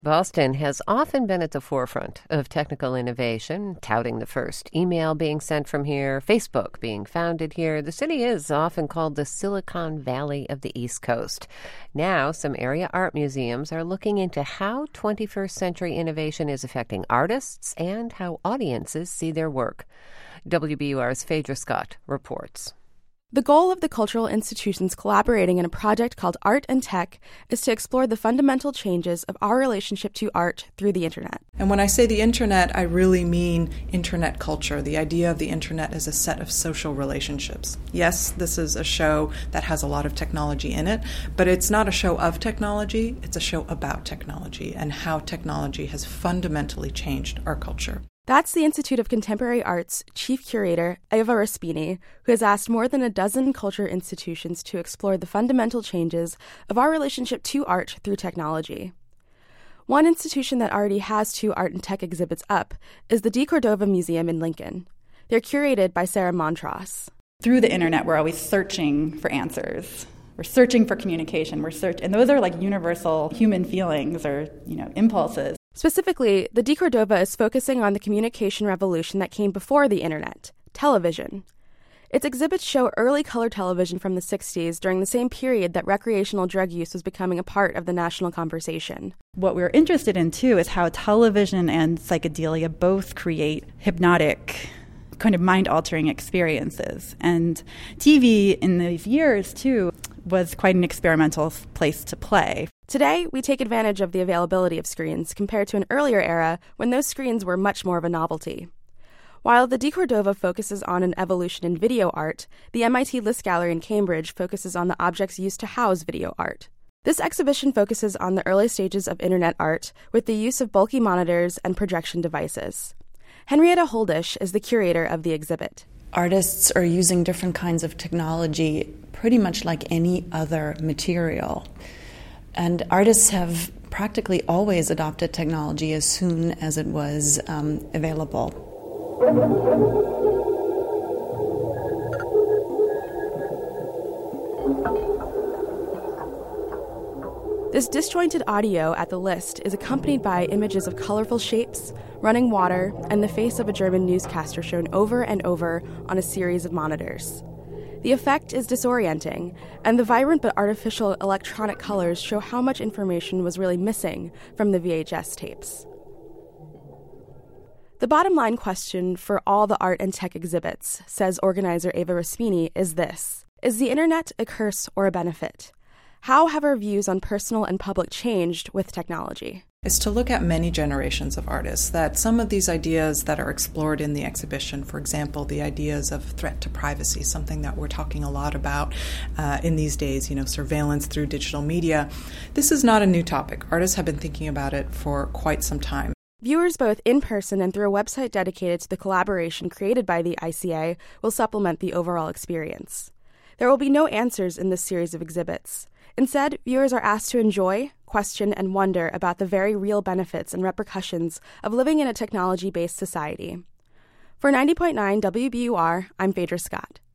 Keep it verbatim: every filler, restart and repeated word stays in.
Boston has often been at the forefront of technical innovation, touting the first email being sent from here, Facebook being founded here. The city is often called the Silicon Valley of the East Coast. Now, some area art museums are looking into how twenty-first century innovation is affecting artists and how audiences see their work. W B U R's Phaedra Scott reports. The goal of the cultural institutions collaborating in a project called Art and Tech is to explore the fundamental changes of our relationship to art through the internet. And when I say the internet, I really mean internet culture, the idea of the internet as a set of social relationships. Yes, this is a show that has a lot of technology in it, but it's not a show of technology, it's a show about technology and how technology has fundamentally changed our culture. That's the Institute of Contemporary Art's chief curator, Eva Raspini, who has asked more than a dozen culture institutions to explore the fundamental changes of our relationship to art through technology. One institution that already has two art and tech exhibits up is the DeCordova Museum in Lincoln. They're curated by Sarah Montross. Through the internet, we're always searching for answers. We're searching for communication. We're search, and those are like universal human feelings or, you know, impulses. Specifically, the DeCordova is focusing on the communication revolution that came before the internet, television. Its exhibits show early color television from the sixties during the same period that recreational drug use was becoming a part of the national conversation. What we're interested in, too, is how television and psychedelia both create hypnotic, kind of mind-altering experiences. And T V in these years, too, was quite an experimental place to play. Today, we take advantage of the availability of screens compared to an earlier era when those screens were much more of a novelty. While the DeCordova focuses on an evolution in video art, the M I T List Gallery in Cambridge focuses on the objects used to house video art. This exhibition focuses on the early stages of internet art with the use of bulky monitors and projection devices. Henrietta Holdish is the curator of the exhibit. Artists are using different kinds of technology pretty much like any other material. And artists have practically always adopted technology as soon as it was um, available. This disjointed audio at the List is accompanied by images of colorful shapes, running water, and the face of a German newscaster shown over and over on a series of monitors. The effect is disorienting, and the vibrant but artificial electronic colors show how much information was really missing from the V H S tapes. The bottom line question for all the art and tech exhibits, says organizer Eva Raspini, is this: is the internet a curse or a benefit? How have our views on personal and public changed with technology? Is to look at many generations of artists, that some of these ideas that are explored in the exhibition, for example, the ideas of threat to privacy, something that we're talking a lot about uh, in these days, you know, surveillance through digital media. This is not a new topic. Artists have been thinking about it for quite some time. Viewers both in person and through a website dedicated to the collaboration created by the I C A will supplement the overall experience. There will be no answers in this series of exhibits. Instead, viewers are asked to enjoy, question, and wonder about the very real benefits and repercussions of living in a technology-based society. For ninety point nine W B U R, I'm Phaedra Scott.